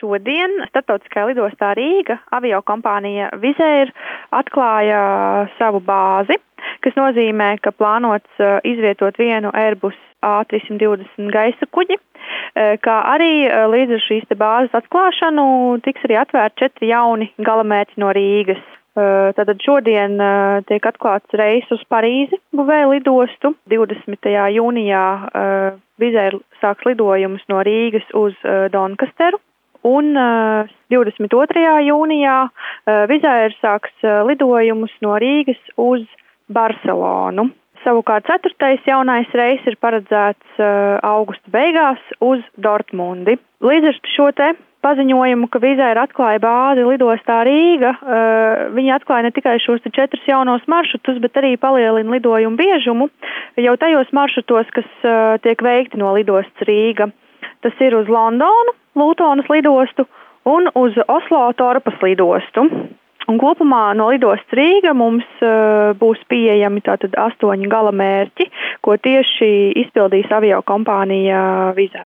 Šodien starptautiskajā lidostā Rīga aviokompānija Wizz Air atklāja savu bāzi, kas nozīmē, ka plānots izvietot vienu Airbus A320 gaisa kuģi, kā arī līdz ar šīs bāzes atklāšanu tiks arī atvērti 4 jauni galamērķi no Rīgas. Tātad šodien tiek atklāts reis uz Parīzi Bouvet lidostu. 20. jūnijā Wizz Air sāks lidojumus no Rīgas uz Donkasteru. Un 22. jūnijā Wizz Air sāks lidojumus no Rīgas uz Barcelonu. Savukārt 4. jaunais reis ir paredzēts augusta beigās uz Dortmundi. Līdz ar šo paziņojumu, ka Wizz Air atklāja bāzi lidostā Rīga, viņi atklāja ne tikai šos 4 jaunos maršrutus, bet arī palielina lidojumu biežumu jau tajos maršrutos, kas tiek veikti no lidostas Rīga. Tas ir uz Londonu, Lutonas lidostu un uz Oslo Torpas lidostu. Un kopumā no lidostas Rīga mums būs pieejami tātad 8 galamērķi, ko tieši izpildīs aviokompānija Wizz Air.